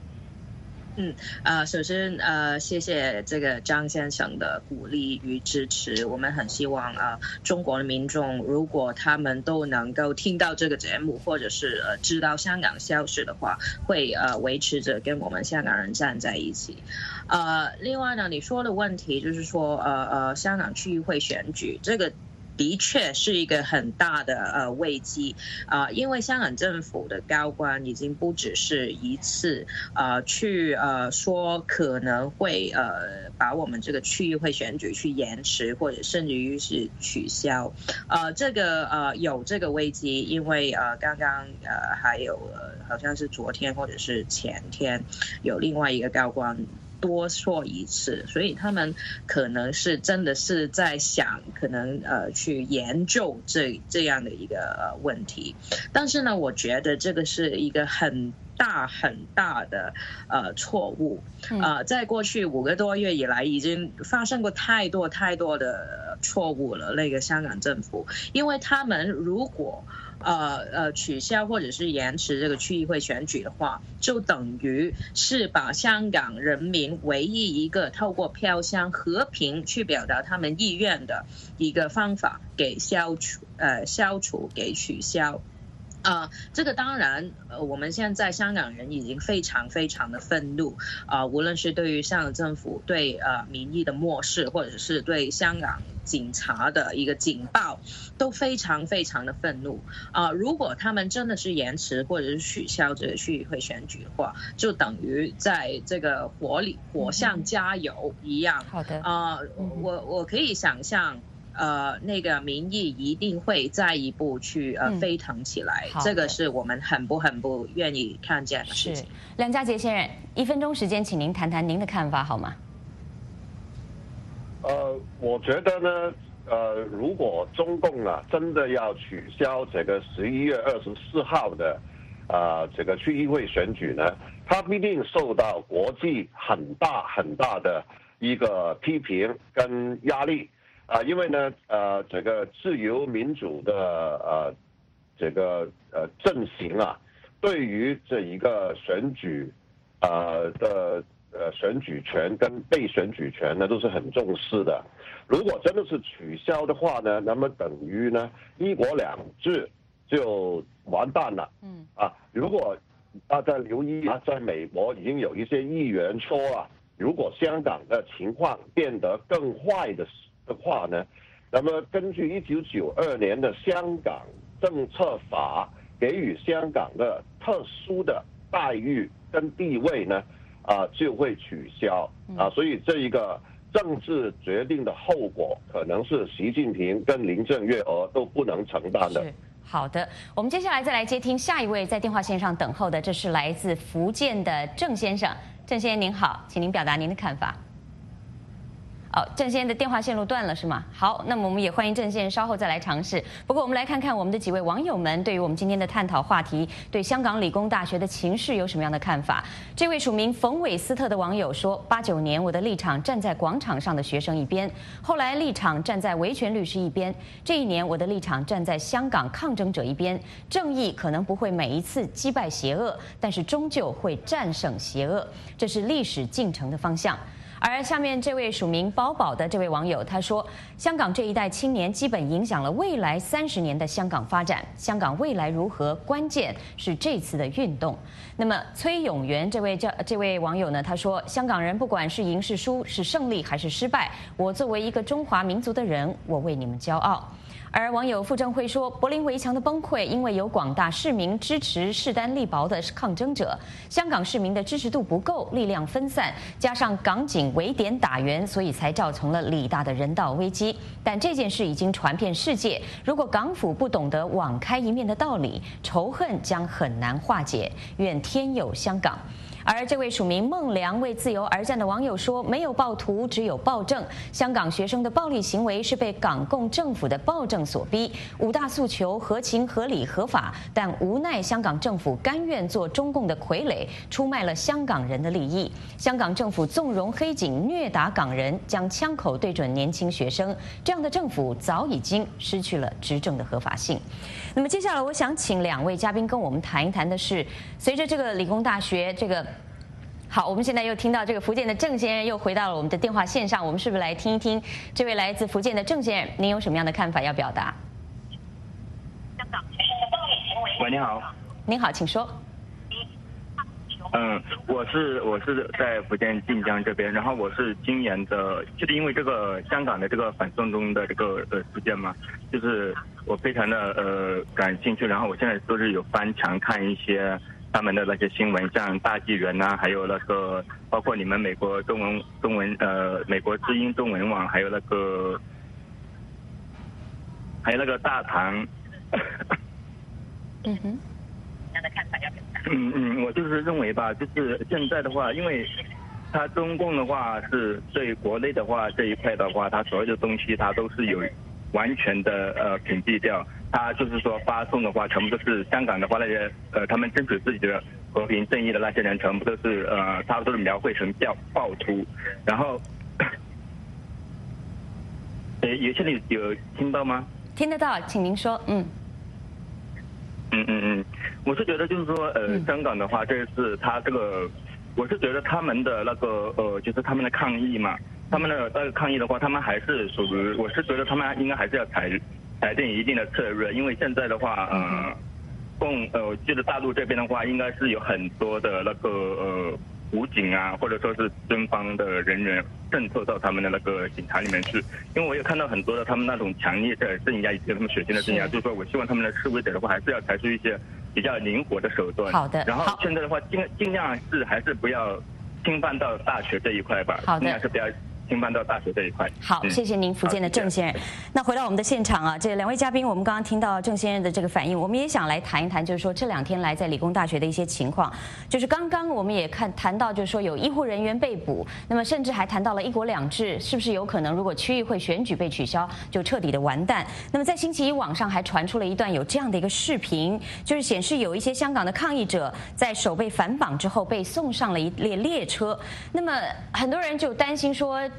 首先谢谢这个张先生的鼓励与支持。我们很希望中国的民众如果他们都能够听到这个节目，或者是知道香港消息的话，会维持着跟我们香港人站在一起。另外呢，你说的问题就是说香港区议会选举这个的确是一个很大的危机因为香港政府的高官已经不只是一次去说可能会把我们这个区议会选举去延迟，或者甚至于是取消。这个有这个危机，因为刚刚还有好像是昨天或者是前天有另外一个高官多说一次，所以他们可能是真的是在想可能去研究这样的一个问题。但是呢，我觉得这个是一个很大的错误。在过去5个多月以来，已经发生过太多的错误了。那个香港政府，因为他们如果取消或者是延迟这个区议会选举的话，就等于是把香港人民唯一一个透过票箱和平去表达他们意愿的一个方法给消除给取消。这个当然我们现在香港人已经非常的愤怒无论是对于香港政府对民意的漠视，或者是对香港警察的一个警报，都非常的愤怒如果他们真的是延迟或者是取消这个区议会选举的话，就等于在这个火上加油一样。 好的我可以想象那个民意一定会再一步去飞腾起来，这个是我们很不愿意看见的事情。 梁家杰先生，1分钟时间，请您谈谈您的看法好吗？ 我觉得呢，如果中共真的要取消这个11月24号的这个区议会选举呢，它必定受到国际很大的一个批评跟压力。因为呢，这个自由民主的这个阵型对于这一个选举的选举权跟被选举权呢都是很重视的。如果真的是取消的话呢，那么等于呢一国两制就完蛋了。如果大家留意在美国已经有一些议员说如果香港的情况变得更坏的话呢，那么根据1992年的香港政策法，给予香港的特殊的待遇跟地位呢，就会取消所以这一个政治决定的后果，可能是习近平跟林郑月娥都不能承担的。 好的，我们接下来再来接听下一位在电话线上等候的，这是来自福建的郑先生。郑先生您好，请您表达您的看法。郑先生的电话线路断了是吗？好，那么我们也欢迎郑先生稍后再来尝试。不过我们来看看我们的几位网友们对于我们今天的探讨话题，对香港理工大学的情势有什么样的看法？这位署名冯韦斯特的网友说：89年我的立场站在广场上的学生一边，后来立场站在维权律师一边，这一年我的立场站在香港抗争者一边。正义可能不会每一次击败邪恶，但是终究会战胜邪恶，这是历史进程的方向。而下面这位署名包宝的这位网友他说，香港这一代青年基本影响了未来30年的香港发展，香港未来如何，关键是这次的运动。那么崔永元这位网友呢，他说，香港人不管是赢是输，是胜利还是失败，我作为一个中华民族的人，我为你们骄傲。而网友傅正辉说，柏林围墙的崩溃因为有广大市民支持势单力薄的抗争者，香港市民的支持度不够，力量分散，加上港警围点打援，所以才造成了理大的人道危机。但这件事已经传遍世界，如果港府不懂得网开一面的道理，仇恨将很难化解。愿天佑香港。而这位署名孟良为自由而战的网友说，没有暴徒，只有暴政。香港学生的暴力行为是被港共政府的暴政所逼。5大诉求合情合理合法，但无奈香港政府甘愿做中共的傀儡，出卖了香港人的利益。香港政府纵容黑警虐打港人，将枪口对准年轻学生，这样的政府早已经失去了执政的合法性。那么接下来我想请2位嘉宾跟我们谈一谈的是，随着这个理工大学好，我们现在又听到这个福建的郑先生又回到了我们的电话线上，我们是不是来听一听这位来自福建的郑先生，您有什么样的看法要表达？ 喂，你好。 您好，请说。 我是在福建晋江这边，然后我是今年的，就是因为这个香港的这个反送中的这个事件嘛，就是我非常的感兴趣，然后我现在都是有翻墙看一些他们的那些新闻，像大纪元呐，还有那个包括你们美国中文美国之音中文网，还有那个大唐。我就是认为吧，就是现在的话，因为他中共的话是对国内的话这一块的话，他所有的东西他都是有完全的屏蔽掉。他就是说发送的话，全部都是香港的话那些他们争取自己的和平正义的那些人，全部都是他都是描绘成暴徒。然后，现在有听到吗？ 听得到，请您说。 我是觉得就是说香港的话，这次他这个，我是觉得他们的那个就是他们的抗议嘛，他们的那个抗议的话，他们还是属于，我是觉得他们应该还是要采定一定的策略，因为现在的话，就是大陆这边的话，应该是有很多的那个武警啊，或者说是军方的人员渗透到他们的那个警察里面去，因为我有看到很多的他们那种强烈的镇压以及他们血腥的镇压，就是说我希望他们的示威者的话，还是要采取一些比较灵活的手段。 好的。 然后现在的话，尽量还是不要侵犯到大学这一块吧。 好的。 尽量是不要侵犯到大学这一块。 好，谢谢您，福建的郑先生。那回到我们的现场啊，这2位嘉宾，我们刚刚听到郑先生的这个反应，我们也想来谈一谈，就是说这2天来在理工大学的一些情况。就是刚刚我们也谈到，就是说有医护人员被捕，那么甚至还谈到了1国2制是不是有可能，如果区议会选举被取消，就彻底的完蛋。那么在星期一网上还传出了一段有这样的一个视频，就是显示有一些香港的抗议者在手被反绑之后被送上了一列列车。那么很多人就担心说，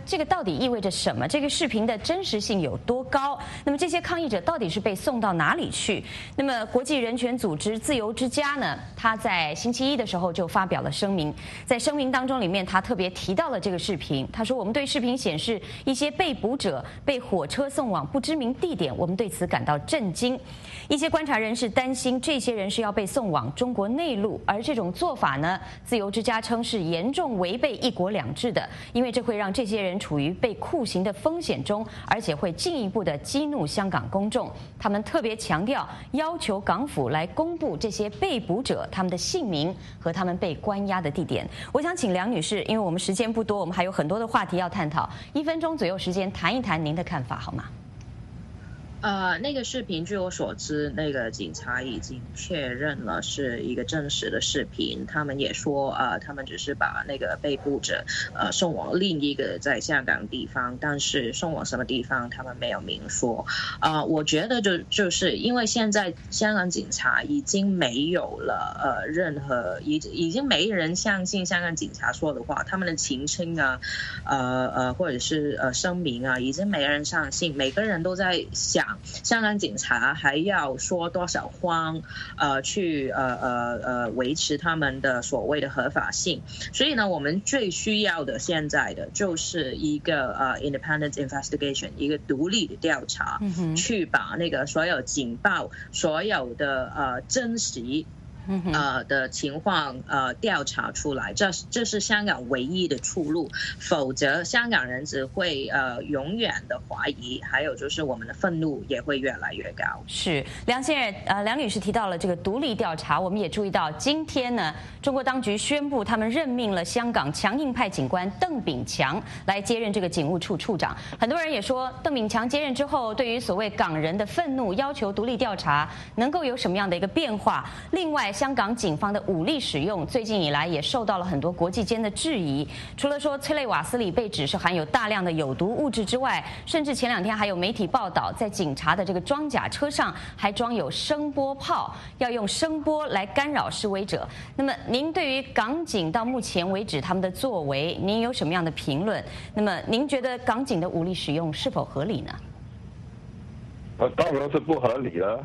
这个到底意味着什么？这个视频的真实性有多高？那么这些抗议者到底是被送到哪里去？那么国际人权组织自由之家呢？他在星期一的时候就发表了声明，在声明当中里面，他特别提到了这个视频。他说：“我们对视频显示一些被捕者被火车送往不知名地点，我们对此感到震惊。一些观察人士担心这些人是要被送往中国内陆，而这种做法呢，自由之家称是严重违背一国两制的，因为这会让这些人处于被酷刑的风险中，而且会进一步的激怒香港公众。他们特别强调，要求港府来公布这些被捕者他们的姓名和他们被关押的地点。”我想请梁女士，因为我们时间不多，我们还有很多的话题要探讨，1分钟左右时间谈一谈您的看法好吗？ 那个视频据我所知，那个警察已经确认了是一个真实的视频。他们也说，他们只是把那个被捕者送往另一个在香港地方，但是送往什么地方他们没有明说。我觉得就是因为现在香港警察已经没有了任何已经没人相信香港警察说的话，他们的澄清或者是声明已经没人相信，每个人都在想。香港警察还要说多少谎，去维持他们的所谓的合法性。所以呢，我们最需要的现在的就是一个independent investigation， 一个独立的调查，去把那个所有警报、所有的真实的情况调查出来，这是香港唯一的出路，否则香港人只会永远的怀疑，还有就是我们的愤怒也会越来越高。 是梁女士提到了这个独立调查，我们也注意到今天呢，中国当局宣布他们任命了香港强硬派警官邓炳强来接任这个警务处处长。很多人也说，邓炳强接任之后，对于所谓港人的愤怒要求独立调查，能够有什么样的一个变化？另外，香港警方的武力使用最近以来也受到了很多国际间的质疑。除了说催泪瓦斯里被指是含有大量的有毒物质之外，甚至前2天还有媒体报道，在警察的这个装甲车上还装有声波炮，要用声波来干扰示威者。那么您对于港警到目前为止他们的作为，您有什么样的评论？那么您觉得港警的武力使用是否合理呢？ 当然是不合理了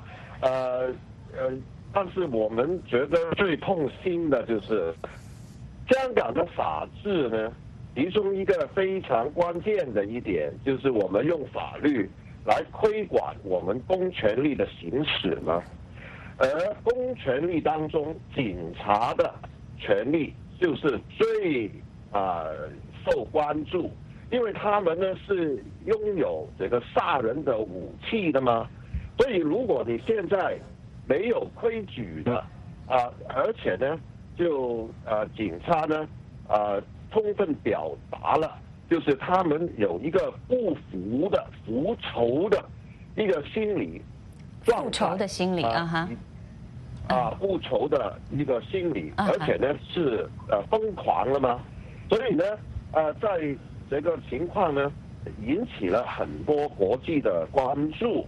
但是我们觉得最痛心的就是香港的法治呢，其中一个非常关键的一点就是我们用法律来规管我们公权力的行使嘛，而公权力当中警察的权力就是最受关注，因为他们呢是拥有这个杀人的武器的嘛，所以如果你现在没有规矩的而且呢就警察呢充分表达了就是他们有一个不服的复仇的一个心理状态，复仇的心理复仇的一个心理，而且呢是疯狂了嘛，所以呢在这个情况呢引起了很多国际的关注。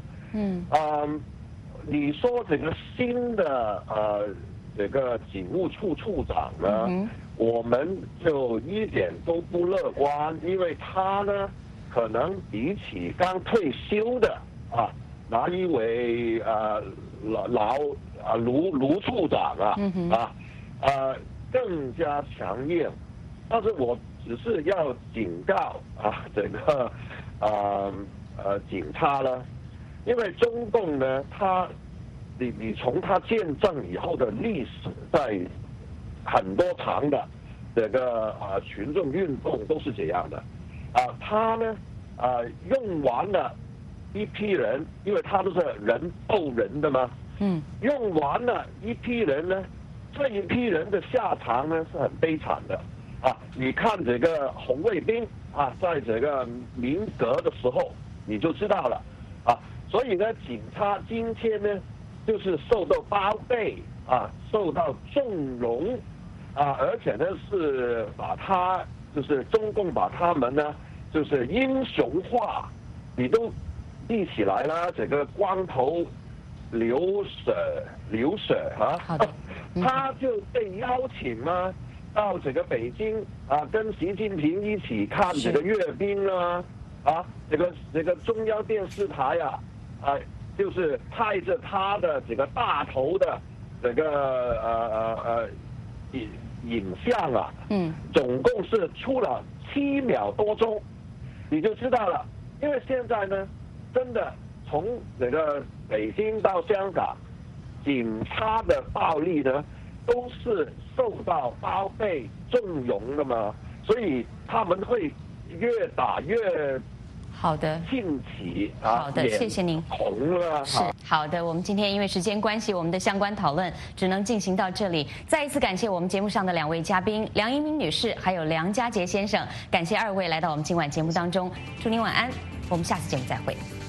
你说这个新的这个警务处处长呢，我们就一点都不乐观，因为他呢可能比起刚退休的那一位卢处长更加强硬。但是我只是要警告这个警察呢，因为中共呢，你从他建政以后的历史，在很多场的这个群众运动都是这样的他呢用完了一批人，因为他都是人斗人的嘛，用完了一批人呢，这一批人的下场呢是很悲惨的你看这个红卫兵在这个民革的时候你就知道了所以呢，警察今天呢就是受到包庇受到纵容而且呢是把他就是中共把他们呢就是英雄化，你都立起来了，这个光头刘舍他就被邀请吗？ 到这个北京跟习近平一起看这个阅兵啊，这个中央电视台就是拍着他的这个大头的这个影像啊，总共是出了7秒多钟，你就知道了。因为现在呢，真的从这个北京到香港，警察的暴力呢，都是受到包庇纵容的嘛，所以他们会越打越好的兴起好的，谢谢您。 红了是好的，我们今天因为时间关系，我们的相关讨论只能进行到这里。再一次感谢我们节目上的2位嘉宾梁一鸣女士还有梁家杰先生，感谢2位来到我们今晚节目当中，祝您晚安，我们下次节目再会。